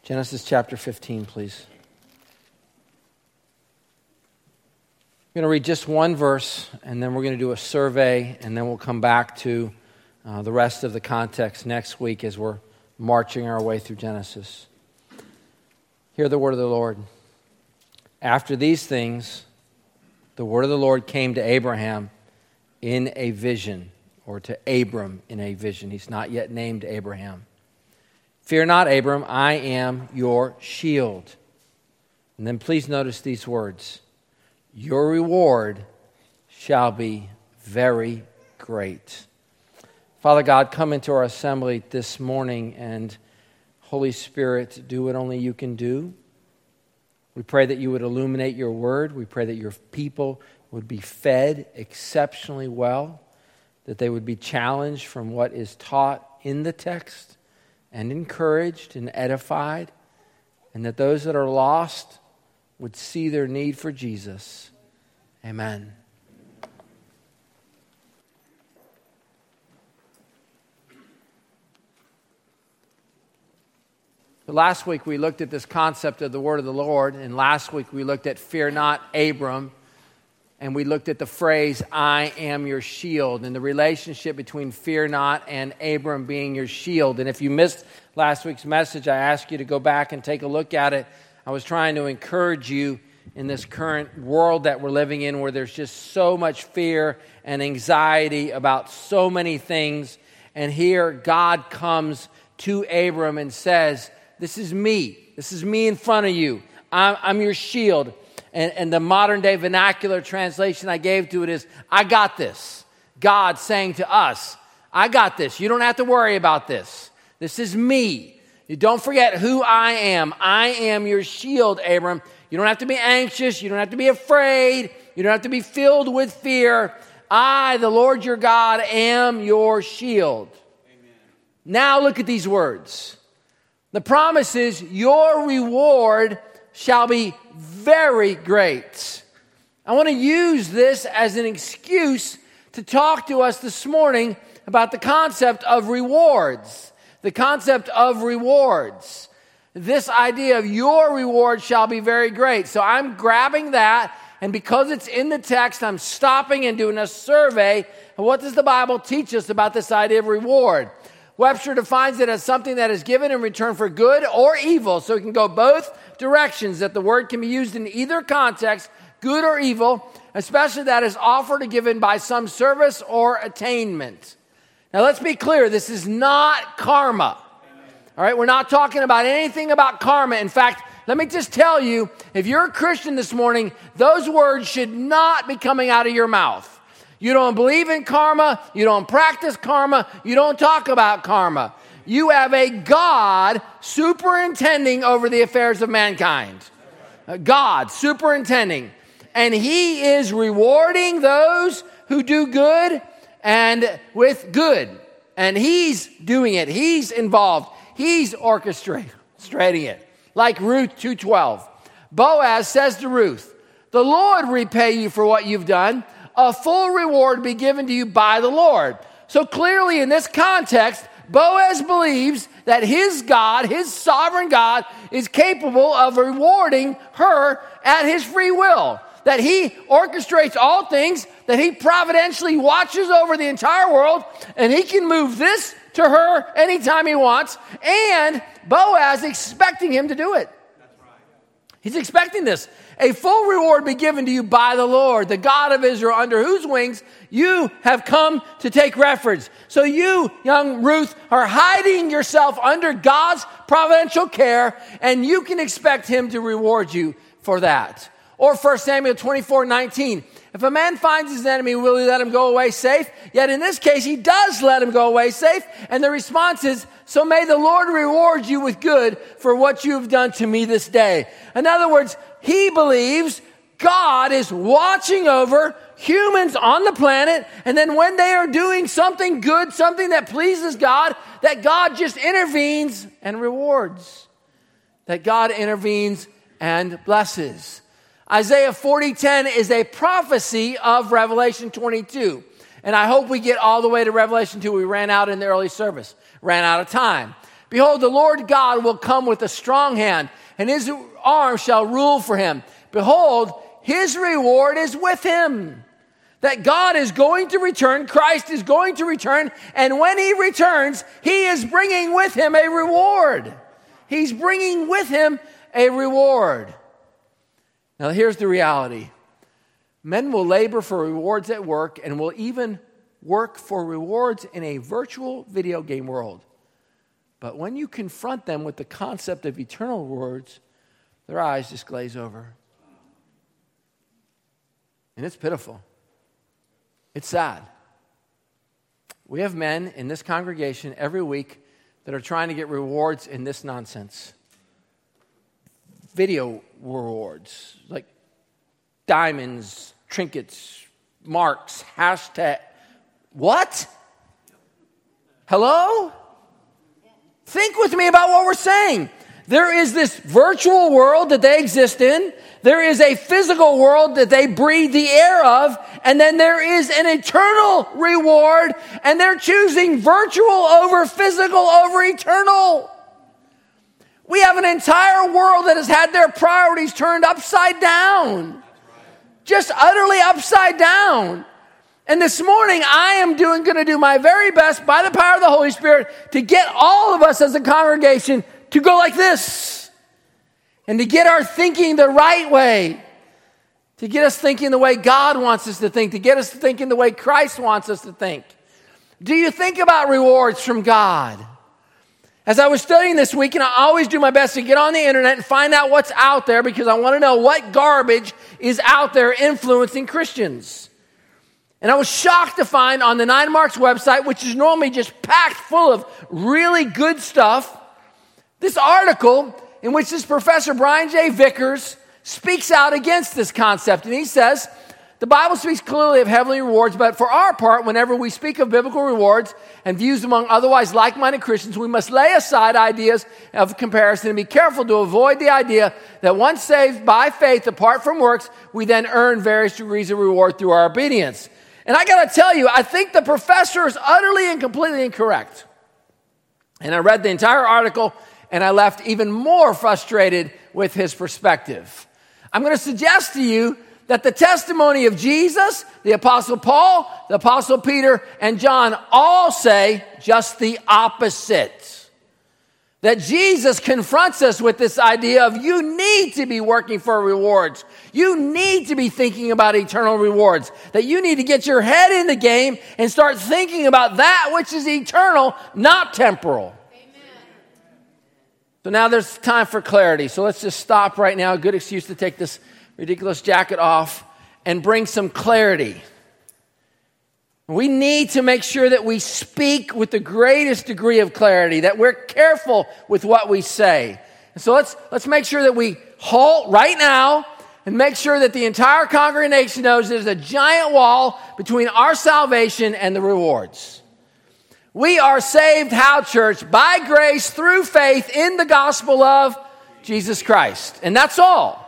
Genesis chapter 15, please. I'm going to read just one verse, and then we're going to do a survey, and then we'll come back to the rest of the context next week as we're marching our way through Genesis. Hear the word of the Lord. After these things, the word of the Lord came to Abraham in a vision, or to Abram in a vision. He's not yet named Abraham. Fear not, Abram, I am your shield. And then please notice these words. Your reward shall be very great. Father God, come into our assembly this morning, and Holy Spirit, do what only you can do. We pray that you would illuminate your word. We pray that your people would be fed exceptionally well, that they would be challenged from what is taught in the text, and encouraged and edified, and that those that are lost would see their need for Jesus. Amen. Last week we looked at this concept of the word of the Lord, and last week we looked at fear not, Abram, and we looked at the phrase, I am your shield, and the relationship between fear not and Abram being your shield. And if you missed last week's message, I ask you to go back and take a look at it. I was trying to encourage you in this current world that we're living in, where there's just so much fear and anxiety about so many things. And here God comes to Abram and says, this is me. This is me in front of you. I'm your shield. And the modern day vernacular translation I gave to it is, I got this. God saying to us, I got this. You don't have to worry about this. This is me. You don't forget who I am. I am your shield, Abram. You don't have to be anxious. You don't have to be afraid. You don't have to be filled with fear. I, the Lord your God, am your shield. Amen. Now look at these words. The promise is your reward shall be very great. I want to use this as an excuse to talk to us this morning about the concept of rewards. The concept of rewards. This idea of your reward shall be very great. So I'm grabbing that, and because it's in the text, I'm stopping and doing a survey of what does the Bible teach us about this idea of reward. Webster defines it as something that is given in return for good or evil. So it can go both directions, that the word can be used in either context, good or evil, especially that is offered or given by some service or attainment. Now let's be clear, this is not karma. All right, we're not talking about anything about karma. In fact, let me just tell you, if you're a Christian this morning, those words should not be coming out of your mouth. You don't believe in karma, you don't practice karma, you don't talk about karma. You have a God superintending over the affairs of mankind. God superintending. And he is rewarding those who do good and with good. And he's doing it. He's involved. He's orchestrating it. Like Ruth 2:12. Boaz says to Ruth, the Lord repay you for what you've done. A full reward be given to you by the Lord. So clearly in this context, Boaz believes that his God, his sovereign God, is capable of rewarding her at his free will. That he orchestrates all things, that he providentially watches over the entire world, and he can move this to her anytime he wants, and Boaz expecting him to do it. That's right. He's expecting this. A full reward be given to you by the Lord, the God of Israel, under whose wings you have come to take refuge. So you, young Ruth, are hiding yourself under God's providential care, and you can expect him to reward you for that. Or 1 Samuel 24:19. If a man finds his enemy, will he let him go away safe? Yet in this case, he does let him go away safe. And the response is, so may the Lord reward you with good for what you have done to me this day. In other words, he believes God is watching over humans on the planet, and then when they are doing something good, something that pleases God, that God just intervenes and rewards. That God intervenes and blesses. Isaiah 40:10 is a prophecy of Revelation 22. And I hope we get all the way to Revelation 2. We ran out in the early service. Ran out of time. Behold, the Lord God will come with a strong hand, and his arm shall rule for him. Behold, his reward is with him. That God is going to return, Christ is going to return, and when he returns, he is bringing with him a reward. He's bringing with him a reward. Now here's the reality. Men will labor for rewards at work and will even work for rewards in a virtual video game world. But when you confront them with the concept of eternal rewards, their eyes just glaze over. And it's pitiful. It's sad. We have men in this congregation every week that are trying to get rewards in this nonsense. Video rewards, like diamonds, trinkets, marks, hashtag. What? Hello? Think with me about what we're saying. There is this virtual world that they exist in. There is a physical world that they breathe the air of. And then there is an eternal reward. And they're choosing virtual over physical over eternal. We have an entire world that has had their priorities turned upside down. Just utterly upside down. And this morning, I am going to do my very best by the power of the Holy Spirit to get all of us as a congregation to go like this. And to get our thinking the right way. To get us thinking the way God wants us to think. To get us thinking the way Christ wants us to think. Do you think about rewards from God? As I was studying this week, and I always do my best to get on the internet and find out what's out there because I want to know what garbage is out there influencing Christians. And I was shocked to find on the Nine Marks website, which is normally just packed full of really good stuff, this article in which this Professor Brian J. Vickers speaks out against this concept. And he says, the Bible speaks clearly of heavenly rewards, but for our part, whenever we speak of biblical rewards and views among otherwise like-minded Christians, we must lay aside ideas of comparison and be careful to avoid the idea that once saved by faith apart from works, we then earn various degrees of reward through our obedience. And I got to tell you, I think the professor is utterly and completely incorrect. And I read the entire article, and I left even more frustrated with his perspective. I'm going to suggest to you that the testimony of Jesus, the Apostle Paul, the Apostle Peter, and John all say just the opposite. That Jesus confronts us with this idea of you need to be working for rewards. You need to be thinking about eternal rewards. That you need to get your head in the game and start thinking about that which is eternal, not temporal. Amen. So now there's time for clarity. So let's just stop right now. A good excuse to take this ridiculous jacket off and bring some clarity. We need to make sure that we speak with the greatest degree of clarity, that we're careful with what we say. And so let's make sure that we halt right now and make sure that the entire congregation knows there's a giant wall between our salvation and the rewards. We are saved, how, church? By grace through faith in the gospel of Jesus Christ. And that's all.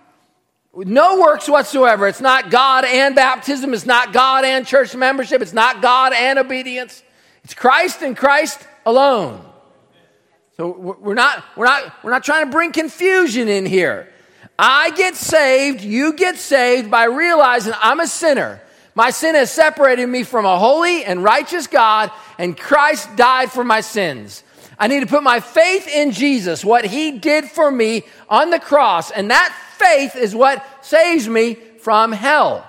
No works whatsoever. It's not God and baptism. It's not God and church membership. It's not God and obedience. It's Christ and Christ alone. So we're not trying to bring confusion in here. I get saved, you get saved by realizing I'm a sinner. My sin has separated me from a holy and righteous God, and Christ died for my sins. I need to put my faith in Jesus, what he did for me on the cross, and that faith is what saves me from hell.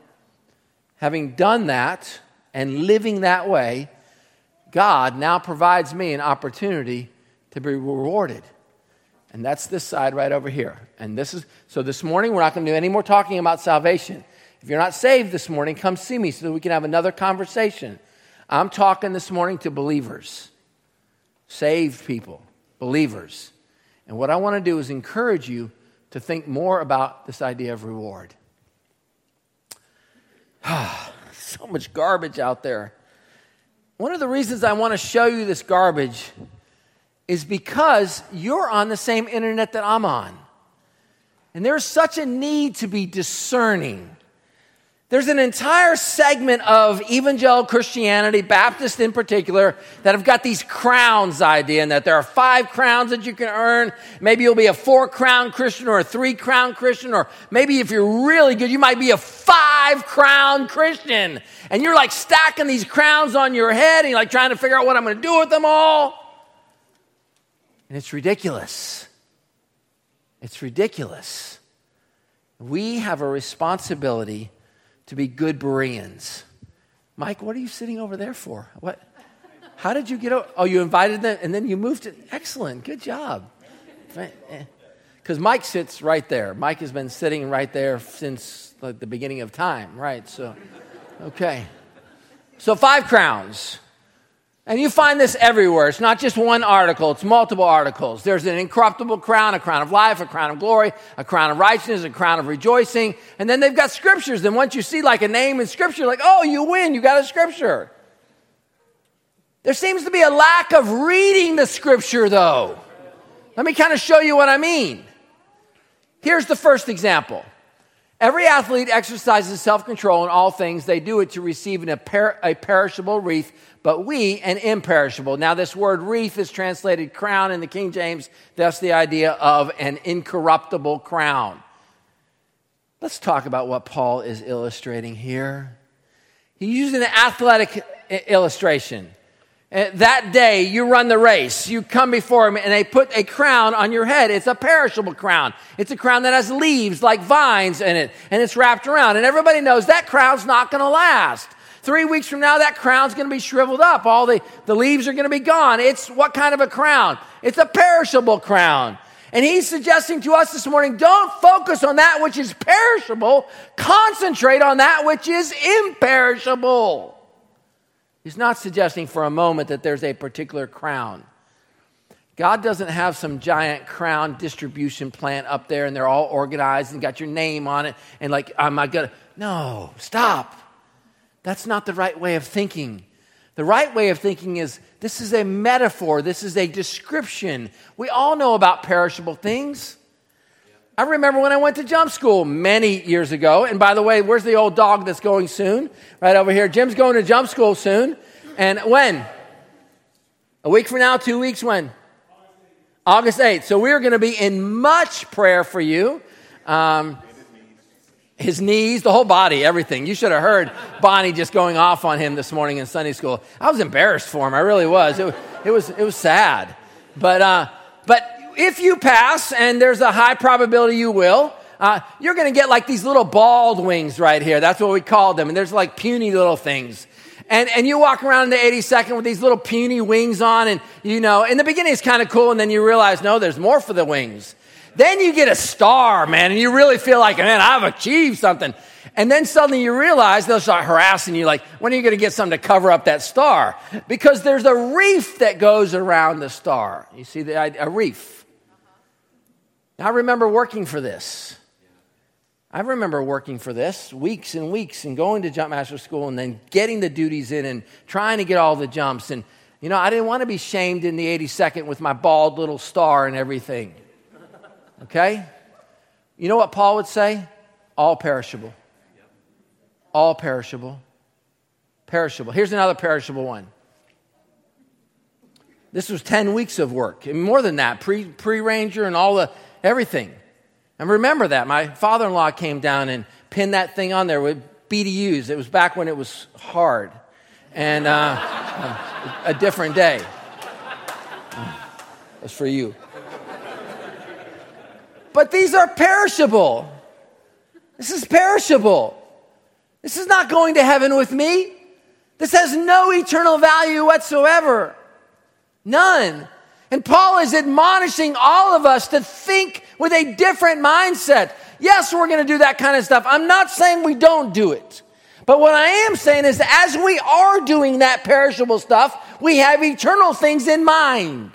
Having done that and living that way, God now provides me an opportunity to be rewarded. And that's this side right over here. And so this morning we're not going to do any more talking about salvation. If you're not saved this morning, come see me so that we can have another conversation. I'm talking this morning to believers, saved people, believers. And what I want to do is encourage you to think more about this idea of reward. So much garbage out there. One of the reasons I want to show you this garbage is because you're on the same internet that I'm on. And there's such a need to be discerning. There's an entire segment of evangelical Christianity, Baptist in particular, that have got these crowns idea, and that there are 5 crowns that you can earn. Maybe you'll be a 4-crown Christian or a 3-crown Christian, or maybe if you're really good, you might be a 5-crown Christian. And you're like stacking these crowns on your head, and you're like trying to figure out what I'm going to do with them all. And it's ridiculous. It's ridiculous. We have a responsibility to be good Bereans. Mike, what are you sitting over there for? What? How did you get over? Oh, you invited them and then you moved it. Excellent. Good job. Because Mike sits right there. Mike has been sitting right there since like the beginning of time, right? So, okay. So 5 crowns. And you find this everywhere. It's not just one article. It's multiple articles. There's an incorruptible crown, a crown of life, a crown of glory, a crown of righteousness, a crown of rejoicing. And then they've got scriptures. And once you see like a name in scripture, like, oh, you win. You got a scripture. There seems to be a lack of reading the scripture, though. Let me kind of show you what I mean. Here's the first example. Every athlete exercises self-control in all things. They do it to receive a perishable wreath, but we an imperishable. Now, this word wreath is translated crown in the King James. That's the idea of an incorruptible crown. Let's talk about what Paul is illustrating here. He's using an athletic illustration. That day, you run the race. You come before him, and they put a crown on your head. It's a perishable crown. It's a crown that has leaves like vines in it, and it's wrapped around. And everybody knows that crown's not going to last. 3 weeks from now, that crown's going to be shriveled up. All the leaves are going to be gone. It's what kind of a crown? It's a perishable crown. And he's suggesting to us this morning, don't focus on that which is perishable. Concentrate on that which is imperishable. He's not suggesting for a moment that there's a particular crown. God doesn't have some giant crown distribution plant up there and they're all organized and got your name on it. And like, am I going to? No, stop. That's not the right way of thinking. The right way of thinking is this is a metaphor. This is a description. We all know about perishable things. I remember when I went to jump school many years ago. And by the way, where's the old dog that's going soon? Right over here. Jim's going to jump school soon. And when? A week from now? 2 weeks? When? August 8th. So we're going to be in much prayer for you. His knees, the whole body, everything. You should have heard Bonnie just going off on him this morning in Sunday school. I was embarrassed for him. I really was. It was sad. But if you pass, and there's a high probability you will, you're going to get like these little bald wings right here. That's what we call them. And there's like puny little things. And you walk around in the 82nd with these little puny wings on. And, you know, in the beginning it's kind of cool. And then you realize, no, there's more for the wings. Then you get a star, man. And you really feel like, man, I've achieved something. And then suddenly you realize they'll start harassing you. Like, when are you going to get something to cover up that star? Because there's a reef that goes around the star. You see a reef. I remember working for this. Weeks and weeks and going to jump master school and then getting the duties in and trying to get all the jumps. And, you know, I didn't want to be shamed in the 82nd with my bald little star and everything. Okay? You know what Paul would say? All perishable. All perishable. Perishable. Here's another perishable one. This was 10 weeks of work. And more than that, pre-ranger and all the everything. And remember that. My father-in-law came down and pinned that thing on there with BDUs. It was back when it was hard. And a different day. That's for you. But these are perishable. This is perishable. This is not going to heaven with me. This has no eternal value whatsoever. None. And Paul is admonishing all of us to think with a different mindset. Yes, we're going to do that kind of stuff. I'm not saying we don't do it. But what I am saying is that as we are doing that perishable stuff, we have eternal things in mind.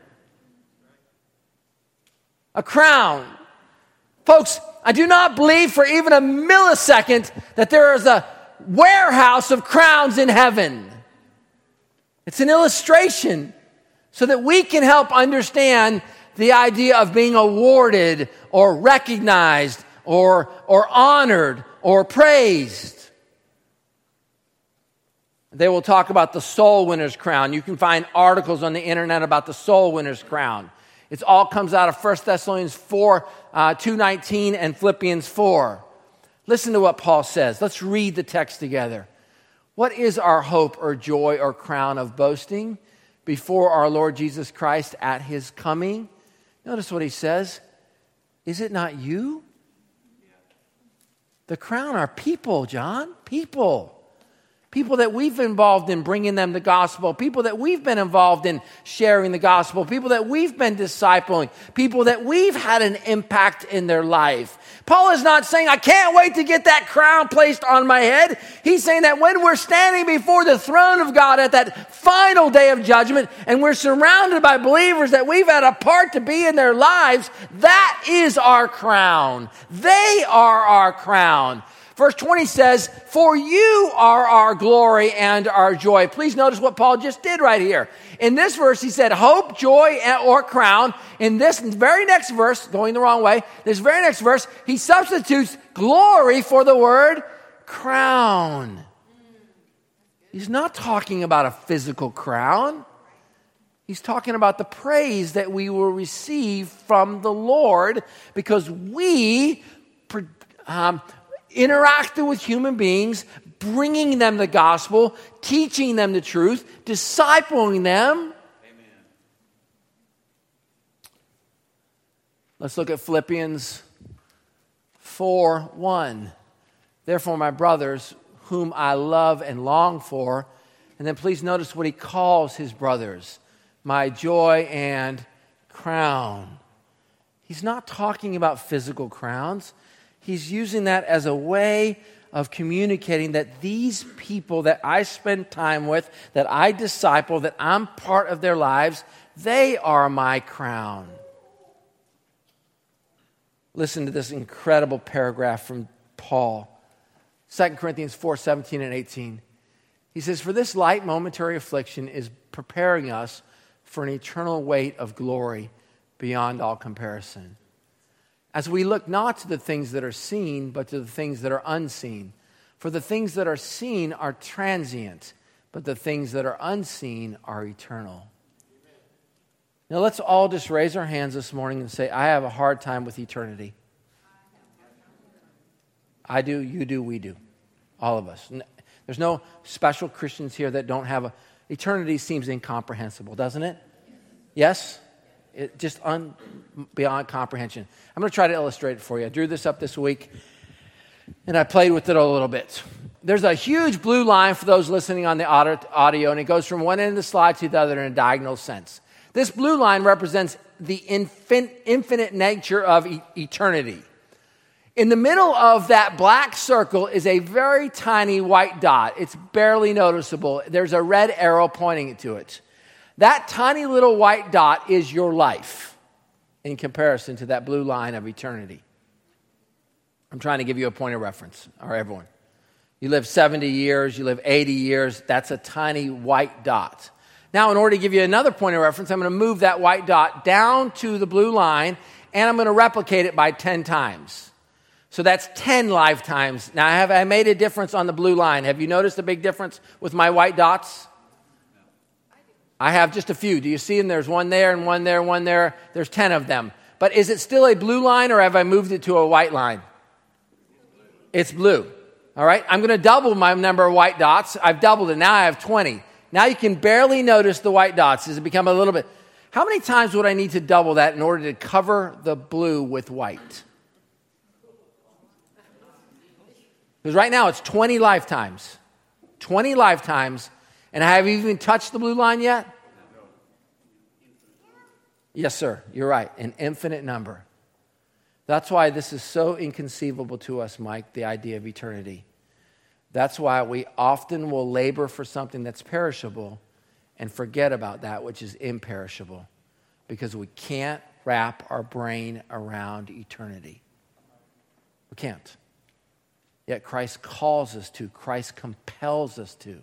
A crown. Folks, I do not believe for even a millisecond that there is a warehouse of crowns in heaven. It's an illustration so that we can help understand the idea of being awarded or recognized or honored or praised. They will talk about the soul winner's crown. You can find articles on the internet about the soul winner's crown. It all comes out of 1 Thessalonians 4, 2:19 and Philippians 4. Listen to what Paul says. Let's read the text together. What is our hope or joy or crown of boasting before our Lord Jesus Christ at his coming? Notice what he says. Is it not you? The crown are people, John. People. People that we've been involved in bringing them the gospel. People that we've been involved in sharing the gospel. People that we've been discipling. People that we've had an impact in their life. Paul is not saying, I can't wait to get that crown placed on my head. He's saying that when we're standing before the throne of God at that final day of judgment, and we're surrounded by believers that we've had a part to be in their lives, that is our crown. They are our crown. Verse 20 says, for you are our glory and our joy. Please notice what Paul just did right here. In this verse, he said hope, joy, or crown. In this very next verse, going the wrong way, this very next verse, he substitutes glory for the word crown. He's not talking about a physical crown. He's talking about the praise that we will receive from the Lord because we interacting with human beings, bringing them the gospel, teaching them the truth, discipling them. Amen. Let's look at Philippians 4:1. Therefore, my brothers, whom I love and long for, and then please notice what he calls his brothers, my joy and crown. He's not talking about physical crowns. He's using that as a way of communicating that these people that I spend time with, that I disciple, that I'm part of their lives, they are my crown. Listen to this incredible paragraph from Paul. 2 Corinthians 4:17 and 18. He says, for this light momentary affliction is preparing us for an eternal weight of glory beyond all comparison. As we look not to the things that are seen, but to the things that are unseen. For the things that are seen are transient, but the things that are unseen are eternal. Now let's all just raise our hands this morning and say, I have a hard time with eternity. I do, you do, we do. All of us. There's no special Christians here that don't have eternity seems incomprehensible, doesn't it? Yes? It just beyond comprehension. I'm going to try to illustrate it for you. I drew this up this week, and I played with it a little bit. There's a huge blue line for those listening on the audio, and it goes from one end of the slide to the other in a diagonal sense. This blue line represents the infinite nature of eternity. In the middle of that black circle is a very tiny white dot. It's barely noticeable. There's a red arrow pointing to it. That tiny little white dot is your life in comparison to that blue line of eternity. I'm trying to give you a point of reference, or everyone. You live 70 years, you live 80 years, that's a tiny white dot. Now, in order to give you another point of reference, I'm going to move that white dot down to the blue line, and I'm going to replicate it by 10 times. So that's 10 lifetimes. Now, have I made a difference on the blue line? Have you noticed a big difference with my white dots? I have just a few. Do you see them? There's one there and one there, one there. There's 10 of them. But is it still a blue line or have I moved it to a white line? It's blue. All right. I'm going to double my number of white dots. I've doubled it. Now I have 20. Now you can barely notice the white dots. Does it become a little bit? How many times would I need to double that in order to cover the blue with white? Because right now it's 20 lifetimes. 20 lifetimes. And have you even touched the blue line yet? Yes, sir. You're right. An infinite number. That's why this is so inconceivable to us, Mike, the idea of eternity. That's why we often will labor for something that's perishable and forget about that which is imperishable because we can't wrap our brain around eternity. We can't. Yet Christ calls us to. Christ compels us to.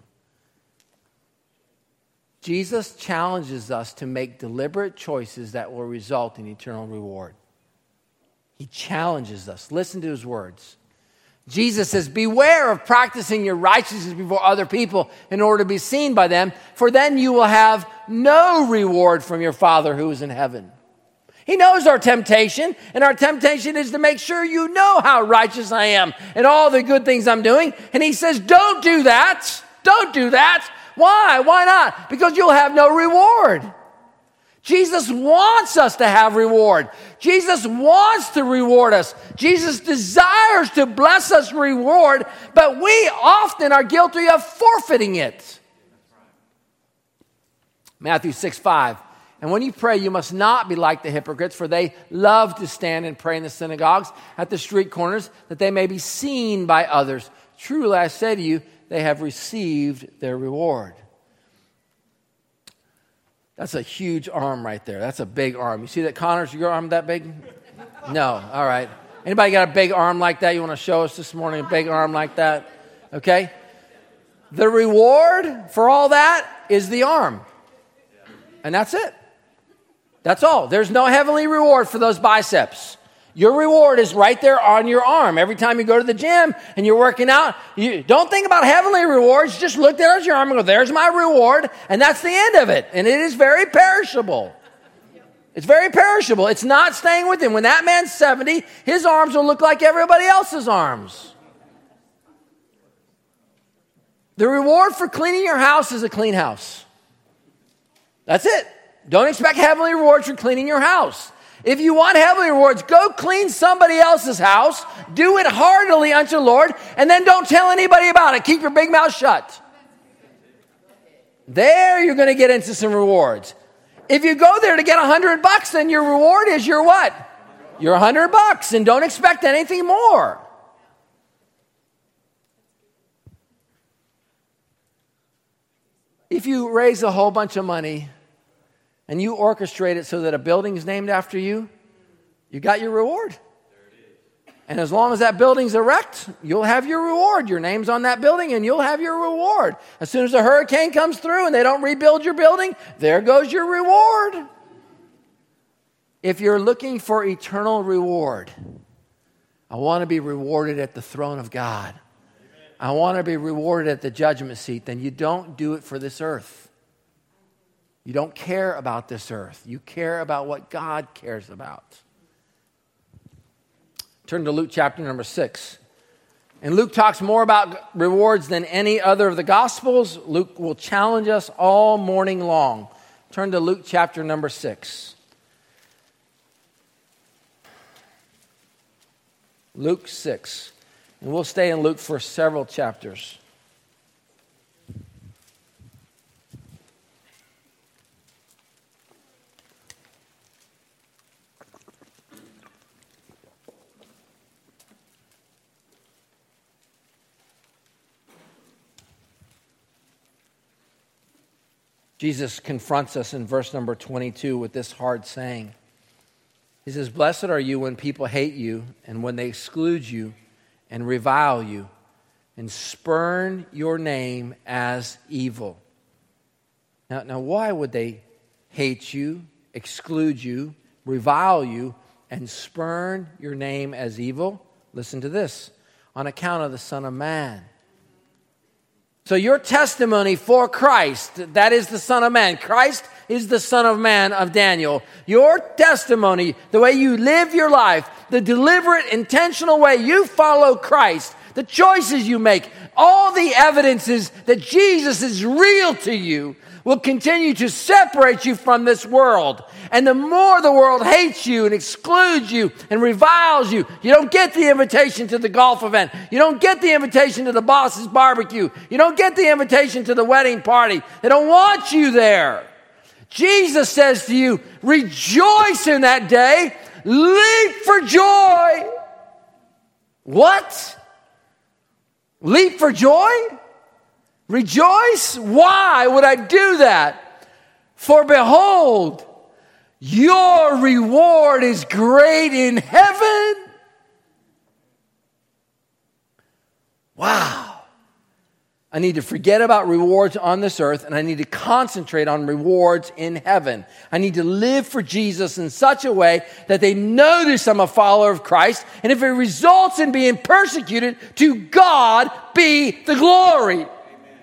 Jesus challenges us to make deliberate choices that will result in eternal reward. He challenges us. Listen to his words. Jesus says, beware of practicing your righteousness before other people in order to be seen by them, for then you will have no reward from your Father who is in heaven. He knows our temptation, and our temptation is to make sure you know how righteous I am and all the good things I'm doing. And he says, don't do that. Don't do that. Why? Why not? Because you'll have no reward. Jesus wants us to have reward. Jesus wants to reward us. Jesus desires to bless us reward, but we often are guilty of forfeiting it. Matthew 6:5. And when you pray, you must not be like the hypocrites, for they love to stand and pray in the synagogues at the street corners, that they may be seen by others. Truly, I say to you, they have received their reward. That's a huge arm right there. That's a big arm. You see that, Connor? Is your arm that big? No. All right. Anybody got a big arm like that? You want to show us this morning a big arm like that? Okay. The reward for all that is the arm. And that's it. That's all. There's no heavenly reward for those biceps. Your reward is right there on your arm. Every time you go to the gym and you're working out, you don't think about heavenly rewards. Just look there at your arm and go, there's my reward. And that's the end of it. And it is very perishable. It's very perishable. It's not staying with him. When that man's 70, his arms will look like everybody else's arms. The reward for cleaning your house is a clean house. That's it. Don't expect heavenly rewards for cleaning your house. If you want heavenly rewards, go clean somebody else's house, do it heartily unto the Lord, and then don't tell anybody about it. Keep your big mouth shut. There you're going to get into some rewards. If you go there to get $100, then your reward is your what? Your $100, and don't expect anything more. If you raise a whole bunch of money and you orchestrate it so that a building is named after you, you got your reward. And as long as that building's erect, you'll have your reward. Your name's on that building and you'll have your reward. As soon as a hurricane comes through and they don't rebuild your building, there goes your reward. If you're looking for eternal reward, I want to be rewarded at the throne of God. I want to be rewarded at the judgment seat. Then you don't do it for this earth. You don't care about this earth. You care about what God cares about. Turn to Luke chapter number 6. And Luke talks more about rewards than any other of the Gospels. Luke will challenge us all morning long. Turn to Luke chapter number 6. Luke 6. And we'll stay in Luke for several chapters. Jesus confronts us in verse number 22 with this hard saying. He says, "Blessed are you when people hate you and when they exclude you and revile you and spurn your name as evil." Now, why would they hate you, exclude you, revile you, and spurn your name as evil? Listen to this. On account of the Son of Man. So your testimony for Christ, that is the Son of Man. Christ is the Son of Man of Daniel. Your testimony, the way you live your life, the deliberate, intentional way you follow Christ, the choices you make, all the evidences that Jesus is real to you will continue to separate you from this world. And the more the world hates you and excludes you and reviles you, you don't get the invitation to the golf event. You don't get the invitation to the boss's barbecue. You don't get the invitation to the wedding party. They don't want you there. Jesus says to you, rejoice in that day. Leap for joy. What? Leap for joy? Rejoice? Why would I do that? For behold, your reward is great in heaven. Wow. I need to forget about rewards on this earth, and I need to concentrate on rewards in heaven. I need to live for Jesus in such a way that they notice I'm a follower of Christ, and if it results in being persecuted, to God be the glory. Amen.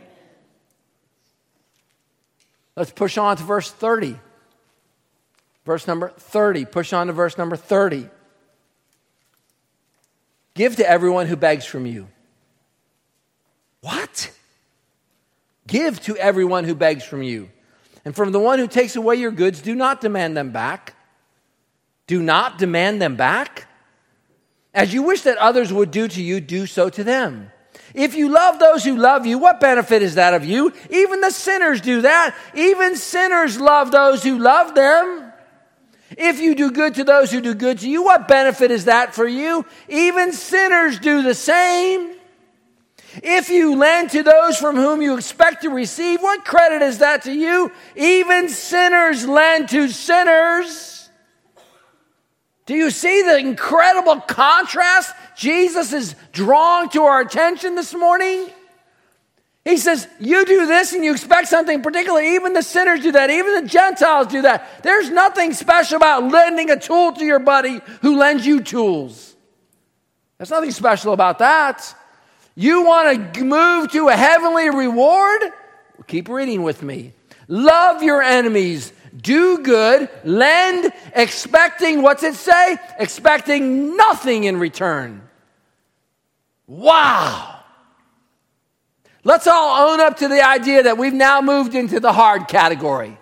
Let's push on to verse 30. Verse number 30. Push on to verse number 30. Give to everyone who begs from you. What? Give to everyone who begs from you. And from the one who takes away your goods, do not demand them back. Do not demand them back. As you wish that others would do to you, do so to them. If you love those who love you, what benefit is that of you? Even the sinners do that. Even sinners love those who love them. If you do good to those who do good to you, what benefit is that for you? Even sinners do the same. If you lend to those from whom you expect to receive, what credit is that to you? Even sinners lend to sinners. Do you see the incredible contrast Jesus is drawing to our attention this morning? He says, you do this and you expect something particular. Even the sinners do that. Even the Gentiles do that. There's nothing special about lending a tool to your buddy who lends you tools. There's nothing special about that. You want to move to a heavenly reward? Keep reading with me. Love your enemies. Do good. Lend, expecting, what's it say? Expecting nothing in return. Wow. Let's all own up to the idea that we've now moved into the hard category.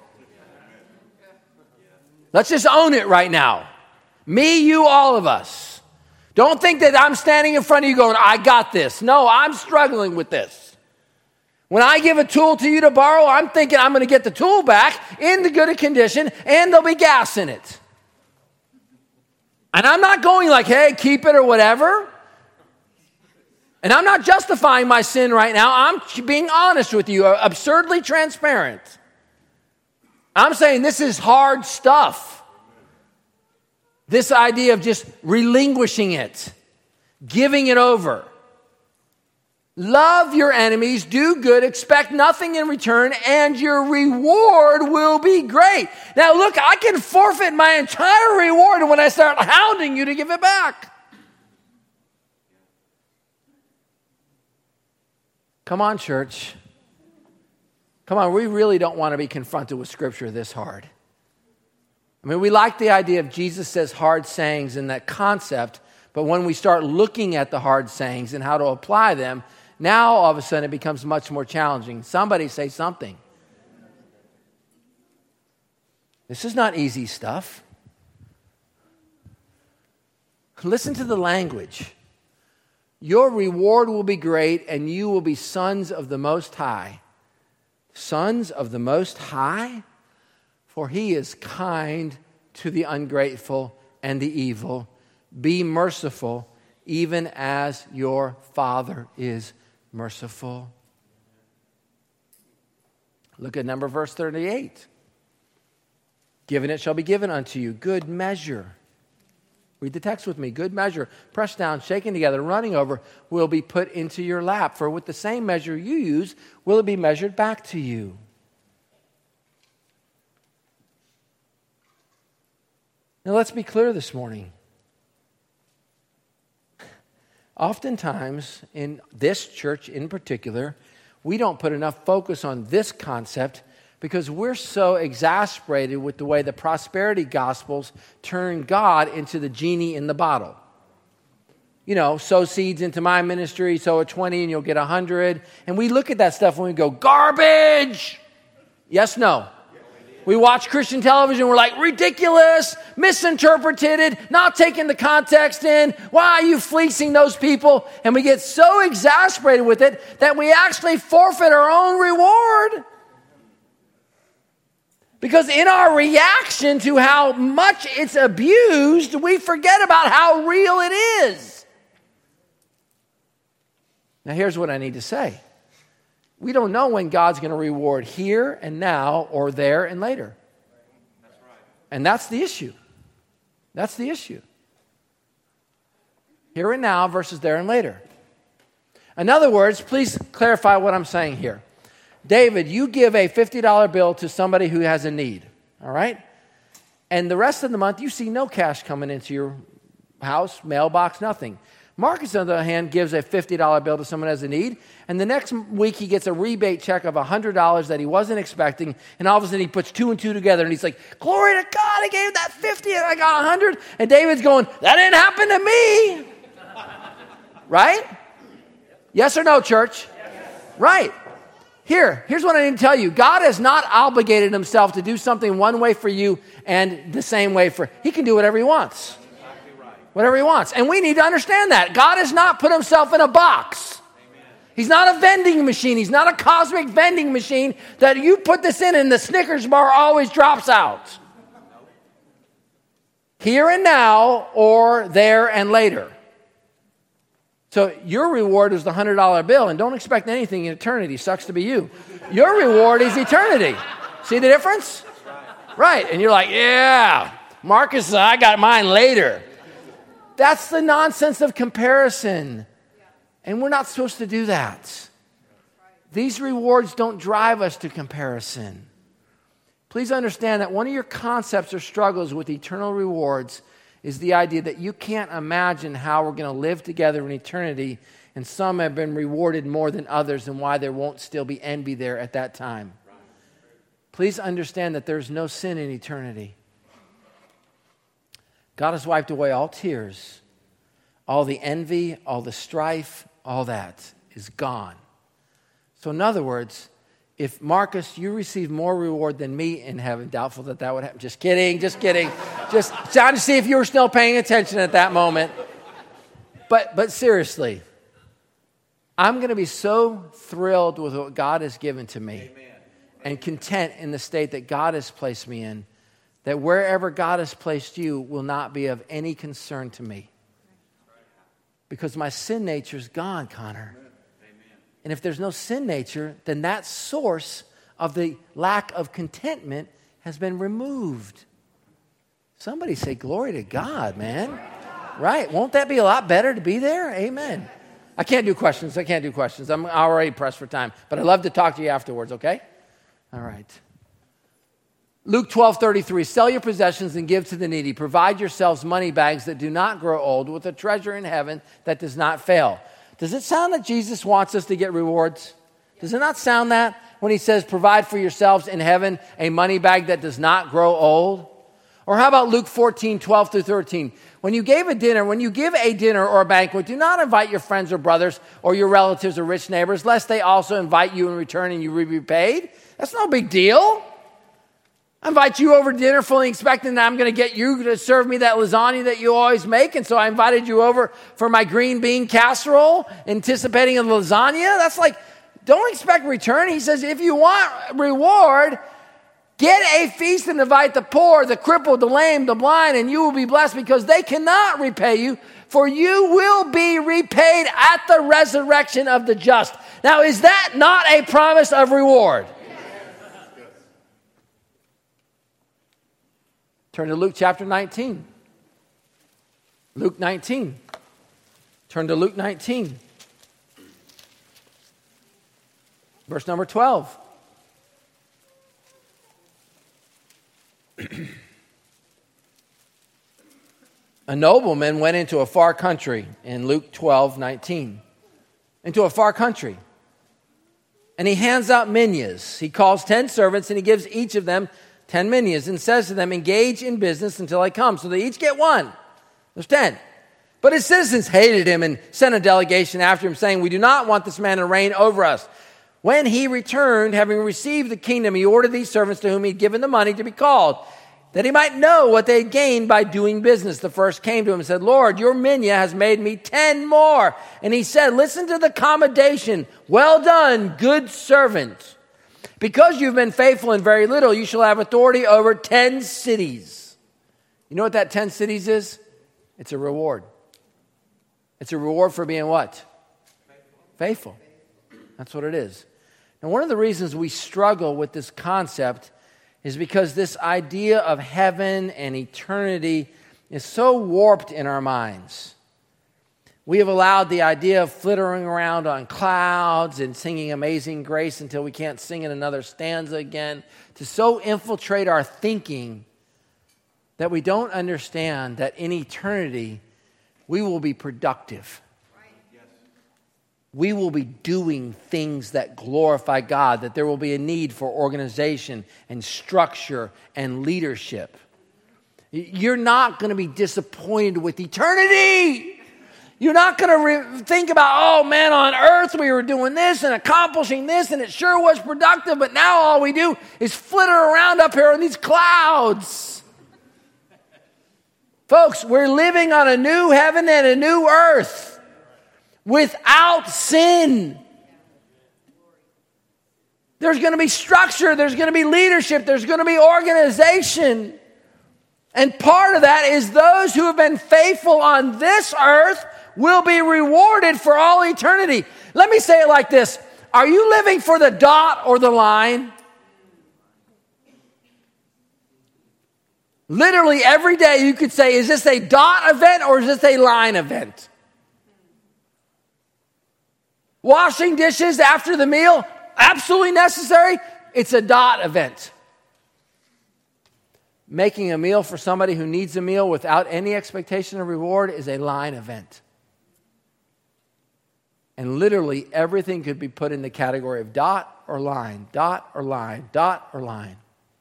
Let's just own it right now. Me, you, all of us. Don't think that I'm standing in front of you going, I got this. No, I'm struggling with this. When I give a tool to you to borrow, I'm thinking I'm going to get the tool back in the good condition and there'll be gas in it. And I'm not going like, hey, keep it or whatever. And I'm not justifying my sin right now. I'm being honest with you, absurdly transparent. I'm saying this is hard stuff. This idea of just relinquishing it, giving it over. Love your enemies, do good, expect nothing in return, and your reward will be great. Now look, I can forfeit my entire reward when I start hounding you to give it back. Come on, church. Come on, we really don't want to be confronted with Scripture this hard. I mean, we like the idea of Jesus says hard sayings and that concept, but when we start looking at the hard sayings and how to apply them, now all of a sudden it becomes much more challenging. Somebody say something. This is not easy stuff. Listen to the language. Your reward will be great and you will be sons of the Most High. Sons of the Most High? For he is kind to the ungrateful and the evil. Be merciful, even as your Father is merciful. Look at verse 38. Given it shall be given unto you. Good measure. Read the text with me. Good measure, pressed down, shaken together, running over, will be put into your lap. For with the same measure you use, will it be measured back to you. Now let's be clear this morning. Oftentimes, in this church in particular, we don't put enough focus on this concept because we're so exasperated with the way the prosperity gospels turn God into the genie in the bottle. You know, sow seeds into my ministry, sow a 20 and you'll get 100. And we look at that stuff and we go, garbage! Yes, no. We watch Christian television, we're like, ridiculous, misinterpreted, not taking the context in. Why are you fleecing those people? And we get so exasperated with it that we actually forfeit our own reward. Because in our reaction to how much it's abused, we forget about how real it is. Now here's what I need to say. We don't know when God's going to reward here and now or there and later. That's right. And that's the issue. That's the issue. Here and now versus there and later. In other words, please clarify what I'm saying here. David, you give a $50 bill to somebody who has a need, all right? And the rest of the month, you see no cash coming into your house, mailbox, nothing. Marcus, on the other hand, gives a $50 bill to someone who has a need, and the next week he gets a rebate check of $100 that he wasn't expecting, and all of a sudden he puts 2 and 2 together, and he's like, glory to God, I gave that 50 and I got 100, and David's going, that didn't happen to me. Right? Yes or no, church? Yes. Right. Here's what I need to tell you. God has not obligated himself to do something one way for you and the same way for, he can do whatever he wants. Whatever he wants. And we need to understand that. God has not put himself in a box. Amen. He's not a vending machine. He's not a cosmic vending machine that you put this in and the Snickers bar always drops out. Here and now or there and later. So your reward is the $100 bill, and don't expect anything in eternity. Sucks to be you. Your reward is eternity. See the difference? Right. And you're like, yeah, Marcus, I got mine later. That's the nonsense of comparison. And we're not supposed to do that. These rewards don't drive us to comparison. Please understand that one of your concepts or struggles with eternal rewards is the idea that you can't imagine how we're going to live together in eternity, and some have been rewarded more than others, and why there won't still be envy there at that time. Please understand that there's no sin in eternity. God has wiped away all tears, all the envy, all the strife, all that is gone. So in other words, if Marcus, you receive more reward than me in heaven, doubtful that would happen. Just kidding. Just trying to see if you were still paying attention at that moment. But seriously, I'm going to be so thrilled with what God has given to me. Amen. And content in the state that God has placed me in, that wherever God has placed you will not be of any concern to me. Because my sin nature is gone, Connor. And if there's no sin nature, then that source of the lack of contentment has been removed. Somebody say, glory to God, man. Right? Won't that be a lot better to be there? Amen. I can't do questions. I'm already pressed for time. But I'd love to talk to you afterwards, okay? All right. Luke 12:33, sell your possessions and give to the needy. Provide yourselves money bags that do not grow old, with a treasure in heaven that does not fail. Does it sound that Jesus wants us to get rewards? Does it not sound that when he says, provide for yourselves in heaven a money bag that does not grow old? Or how about Luke 14:12-13? When you give a dinner or a banquet, do not invite your friends or brothers or your relatives or rich neighbors, lest they also invite you in return and you be repaid. That's no big deal. I invite you over to dinner fully expecting that I'm going to get you to serve me that lasagna that you always make. And so I invited you over for my green bean casserole, anticipating a lasagna. That's like, don't expect return. He says, if you want reward, get a feast and invite the poor, the crippled, the lame, the blind, and you will be blessed, because they cannot repay you, for you will be repaid at the resurrection of the just. Now, is that not a promise of reward? Turn to Luke chapter 19. Luke 19. Turn to Luke 19. Verse number 12. A nobleman went into a far country, in Luke 12:19. Into a far country. And he hands out minas. He calls 10 servants and he gives each of them 10 minas and says to them, engage in business until I come. So they each get one. There's 10. But his citizens hated him and sent a delegation after him, saying, we do not want this man to reign over us. When he returned, having received the kingdom, he ordered these servants to whom he'd given the money to be called, that he might know what they had gained by doing business. The first came to him and said, Lord, your mina has made me 10 more. And he said, listen to the commendation. Well done, good servant. Because you've been faithful in very little, you shall have authority over 10 cities. You know what that 10 cities is? It's a reward. It's a reward for being what? Faithful. That's what it is. Now, one of the reasons we struggle with this concept is because this idea of heaven and eternity is so warped in our minds. We have allowed the idea of flittering around on clouds and singing Amazing Grace until we can't sing in another stanza again to so infiltrate our thinking that we don't understand that in eternity we will be productive. We will be doing things that glorify God, that there will be a need for organization and structure and leadership. You're not going to be disappointed with eternity. You're not going to think about, oh man, on earth we were doing this and accomplishing this and it sure was productive, but now all we do is flitter around up here in these clouds. Folks, we're living on a new heaven and a new earth without sin. There's going to be structure, there's going to be leadership, there's going to be organization. And part of that is those who have been faithful on this earth will be rewarded for all eternity. Let me say it like this. Are you living for the dot or the line? Literally every day you could say, is this a dot event or is this a line event? Washing dishes after the meal, absolutely necessary. It's a dot event. Making a meal for somebody who needs a meal without any expectation of reward is a line event. And literally everything could be put in the category of dot or line, dot or line, dot or line.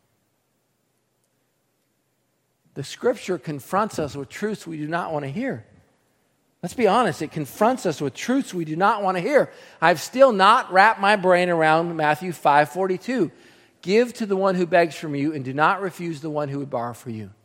The scripture confronts us with truths we do not want to hear. Let's be honest, it confronts us with truths we do not want to hear. I've still not wrapped my brain around Matthew 5:42. Give to the one who begs from you and do not refuse the one who would borrow for you.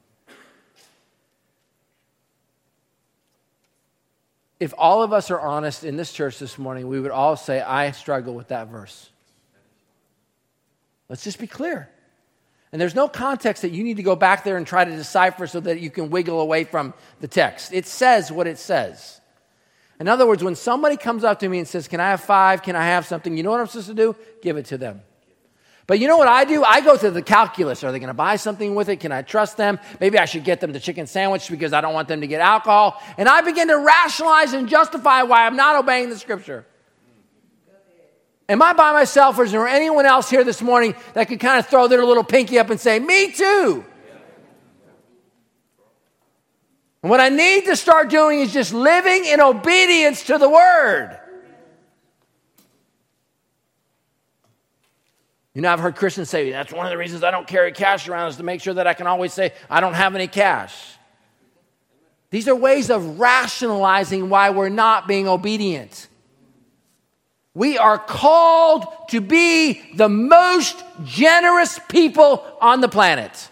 If all of us are honest in this church this morning, we would all say, I struggle with that verse. Let's just be clear. And there's no context that you need to go back there and try to decipher so that you can wiggle away from the text. It says what it says. In other words, when somebody comes up to me and says, can I have 5? Can I have something? You know what I'm supposed to do? Give it to them. But you know what I do? I go through the calculus. Are they going to buy something with it? Can I trust them? Maybe I should get them the chicken sandwich because I don't want them to get alcohol. And I begin to rationalize and justify why I'm not obeying the scripture. Am I by myself or is there anyone else here this morning that could kind of throw their little pinky up and say, me too? And what I need to start doing is just living in obedience to the word. You know, I've heard Christians say, that's one of the reasons I don't carry cash around is to make sure that I can always say, I don't have any cash. These are ways of rationalizing why we're not being obedient. We are called to be the most generous people on the planet.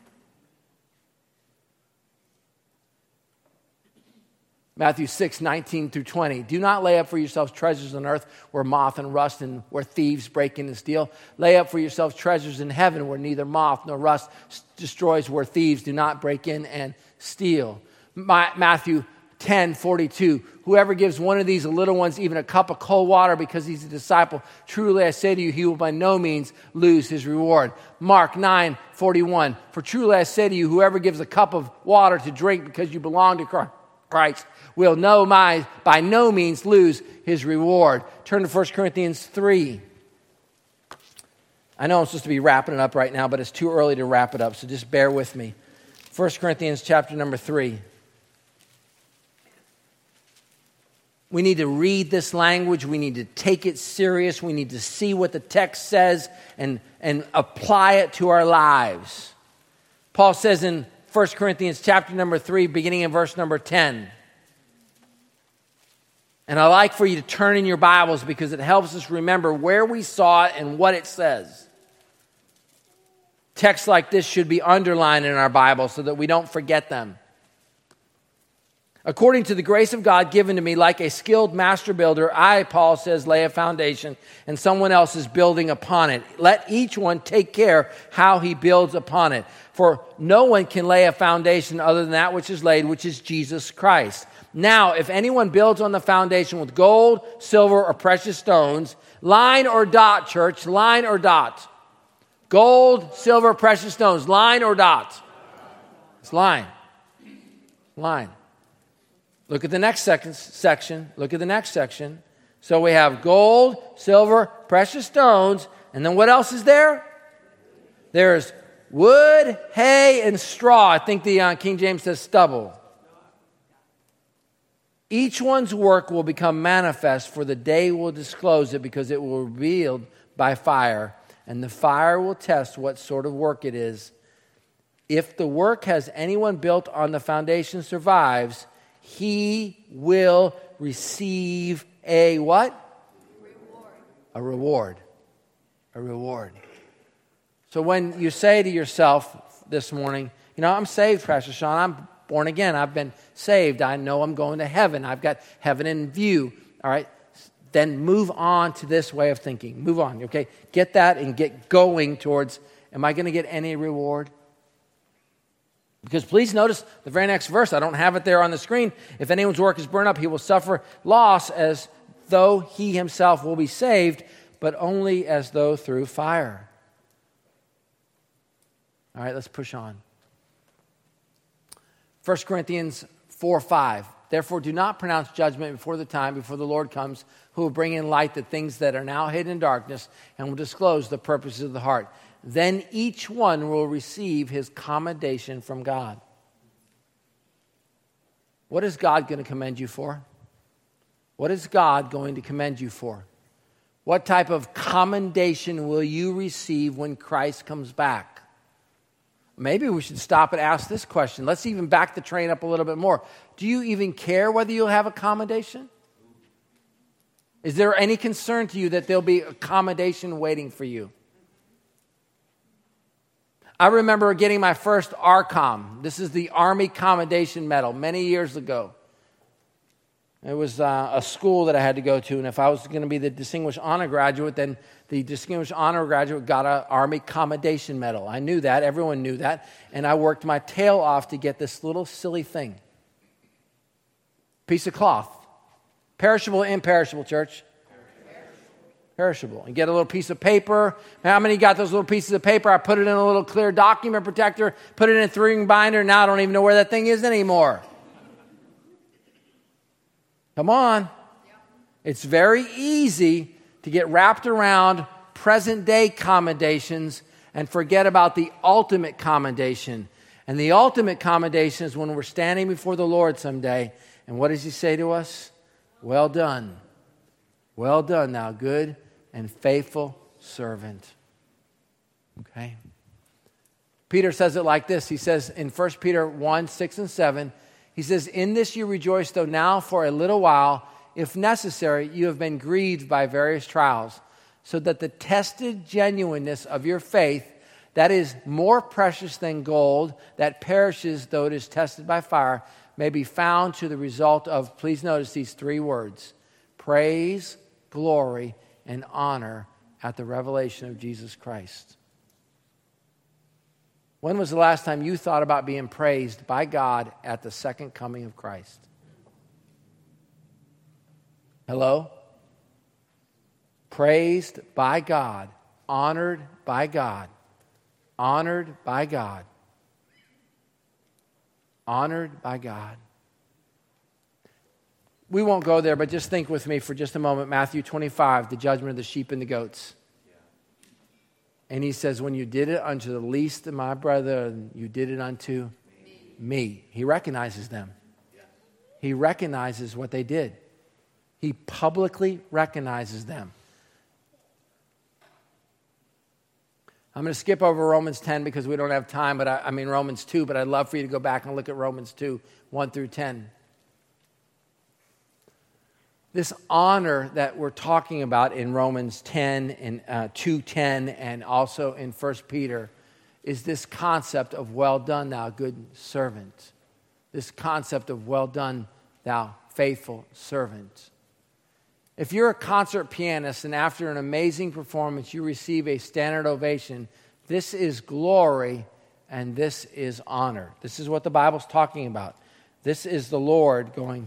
Matthew 6:19-20. Do not lay up for yourselves treasures on earth where moth and rust and where thieves break in and steal. Lay up for yourselves treasures in heaven where neither moth nor rust destroys, where thieves do not break in and steal. Matthew 10:42. Whoever gives one of these little ones even a cup of cold water because he's a disciple, truly I say to you, he will by no means lose his reward. Mark 9:41. For truly I say to you, whoever gives a cup of water to drink because you belong to Christ will by no means lose his reward. Turn to 1 Corinthians 3. I know I'm supposed to be wrapping it up right now, but it's too early to wrap it up, so just bear with me. 1 Corinthians chapter number 3. We need to read this language. We need to take it serious. We need to see what the text says and apply it to our lives. Paul says in 1 Corinthians chapter number 3, beginning in verse number 10. And I like for you to turn in your Bibles because it helps us remember where we saw it and what it says. Texts like this should be underlined in our Bible so that we don't forget them. According to the grace of God given to me, like a skilled master builder, I, Paul says, lay a foundation, and someone else is building upon it. Let each one take care how he builds upon it. For no one can lay a foundation other than that which is laid, which is Jesus Christ. Now, if anyone builds on the foundation with gold, silver, or precious stones, line or dot, church, line or dot. Gold, silver, precious stones, line or dot. It's line. Line. Look at the next section. Look at the next section. So we have gold, silver, precious stones, and then what else is there? There's wood, hay, and straw. I think the King James says stubble. Each one's work will become manifest, for the day will disclose it, because it will be revealed by fire, and the fire will test what sort of work it is. If the work has anyone built on the foundation survives, he will receive a what? A reward. A reward. So when you say to yourself this morning, I'm saved, Pastor Sean, I'm born again, I've been saved, I know I'm going to heaven, I've got heaven in view, all right? Then move on to this way of thinking. Move on, okay? Get that and get going towards, am I going to get any reward? Because please notice the very next verse. I don't have it there on the screen. If anyone's work is burned up, he will suffer loss as though he himself will be saved, but only as though through fire. All right, let's push on. 1 Corinthians 4:5. Therefore, do not pronounce judgment before the Lord comes, who will bring in light the things that are now hidden in darkness and will disclose the purposes of the heart. Then each one will receive his commendation from God. What is God going to commend you for? What is God going to commend you for? What type of commendation will you receive when Christ comes back? Maybe we should stop and ask this question. Let's even back the train up a little bit more. Do you even care whether you'll have a commendation? Is there any concern to you that there'll be a commendation waiting for you? I remember getting my first ARCOM. This is the Army Commendation Medal many years ago. It was a school that I had to go to, and if I was going to be the Distinguished Honor Graduate, then the Distinguished Honor Graduate got an Army Commendation Medal. I knew that. Everyone knew that. And I worked my tail off to get this little silly thing. Piece of cloth. Perishable, imperishable, church? Perishable. And get a little piece of paper. How many got those little pieces of paper? I put it in a little clear document protector, put it in a 3-ring binder. Now I don't even know where that thing is anymore. Come on. It's very easy to get wrapped around present-day commendations and forget about the ultimate commendation. And the ultimate commendation is when we're standing before the Lord someday. And what does he say to us? Well done. Well done, thou good and faithful servant. Okay? Peter says it like this. He says in 1 Peter 1, 6 and 7, he says, in this you rejoice, though now for a little while, if necessary, you have been grieved by various trials, so that the tested genuineness of your faith, that is more precious than gold, that perishes though it is tested by fire, may be found to the result of, please notice these 3 words, praise, glory, and honor at the revelation of Jesus Christ. When was the last time you thought about being praised by God at the second coming of Christ? Hello? Praised by God, honored by God, honored by God, honored by God. We won't go there, but just think with me for just a moment. Matthew 25, the judgment of the sheep and the goats. And he says, when you did it unto the least of my brethren, you did it unto me. He recognizes them. He recognizes what they did. He publicly recognizes them. I'm going to skip over Romans 10 because we don't have time, but I mean Romans 2, but I'd love for you to go back and look at Romans 2, 1 through 10. This honor that we're talking about in Romans 10 and 2:10 and also in 1 Peter is this concept of well done, thou good servant. This concept of well done, thou faithful servant. If you're a concert pianist and after an amazing performance you receive a standing ovation, this is glory and this is honor. This is what the Bible's talking about. This is the Lord going,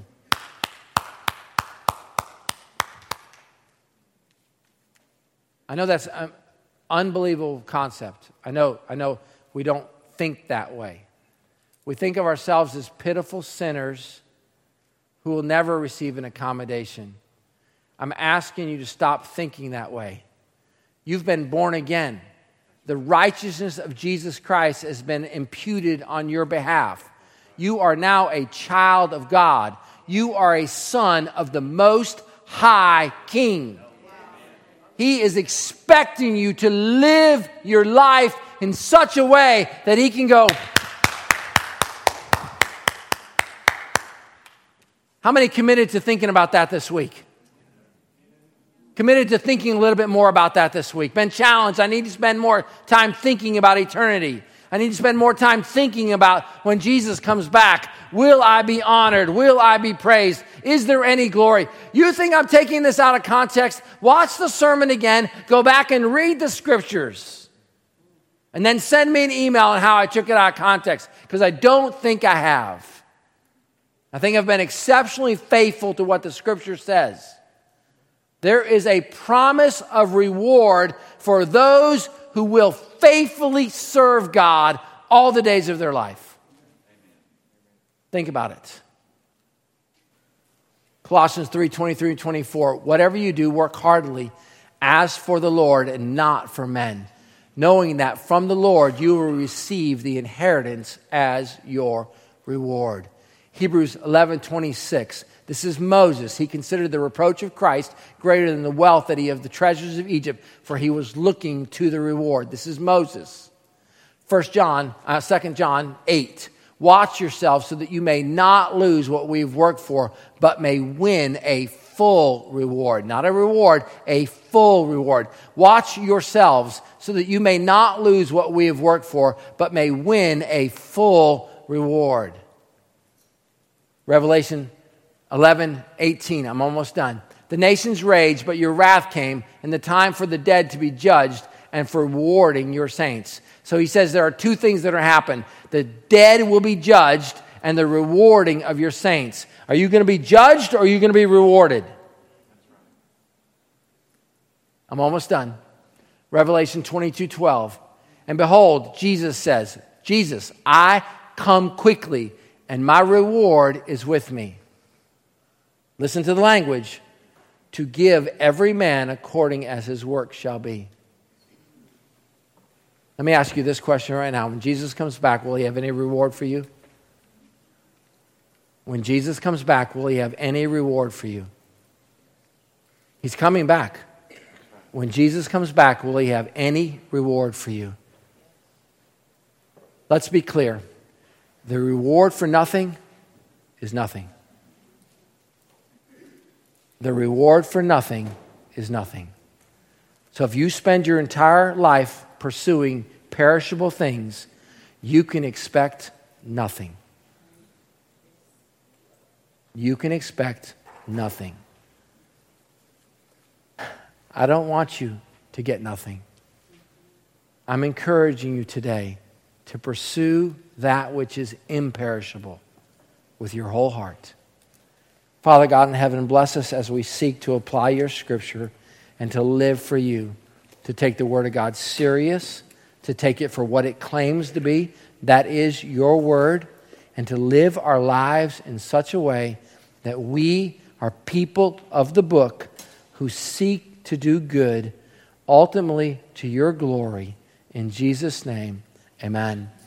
I know that's an unbelievable concept. I know we don't think that way. We think of ourselves as pitiful sinners who will never receive an accommodation. I'm asking you to stop thinking that way. You've been born again. The righteousness of Jesus Christ has been imputed on your behalf. You are now a child of God. You are a son of the Most High King. He is expecting you to live your life in such a way that He can go, how many committed to thinking about that this week? Committed to thinking a little bit more about that this week. Been challenged. I need to spend more time thinking about eternity. I need to spend more time thinking about when Jesus comes back. Will I be honored? Will I be praised? Is there any glory? You think I'm taking this out of context? Watch the sermon again. Go back and read the scriptures. And then send me an email on how I took it out of context, because I don't think I have. I think I've been exceptionally faithful to what the scripture says. There is a promise of reward for those who will faithfully serve God all the days of their life. Think about it. Colossians 3:23 and 24. Whatever you do, work heartily as for the Lord and not for men, knowing that from the Lord you will receive the inheritance as your reward. Hebrews 11:26. This is Moses. He considered the reproach of Christ greater than the wealth that he of the treasures of Egypt, for he was looking to the reward. This is Moses. 2 John 8. Watch yourself so that you may not lose what we've worked for, but may win a full reward. Not a reward, a full reward. Watch yourselves so that you may not lose what we have worked for, but may win a full reward. Revelation 11:18. I'm almost done. The nations raged, but your wrath came, and the time for the dead to be judged and for rewarding your saints. So he says there are two things that are happening. The dead will be judged and the rewarding of your saints. Are you going to be judged or are you going to be rewarded? I'm almost done. Revelation 22:12. And behold, Jesus says, I come quickly, and my reward is with me. Listen to the language. To give every man according as his work shall be. Let me ask you this question right now. When Jesus comes back, will He have any reward for you? When Jesus comes back, will He have any reward for you? He's coming back. When Jesus comes back, will He have any reward for you? Let's be clear. The reward for nothing is nothing. The reward for nothing is nothing. So if you spend your entire life pursuing perishable things, you can expect nothing. You can expect nothing. I don't want you to get nothing. I'm encouraging you today to pursue that which is imperishable with your whole heart. Father God in heaven, bless us as we seek to apply your scripture and to live for you, to take the word of God serious, to take it for what it claims to be, that is your word, and to live our lives in such a way that we are people of the book who seek to do good, ultimately to your glory. In Jesus' name, amen.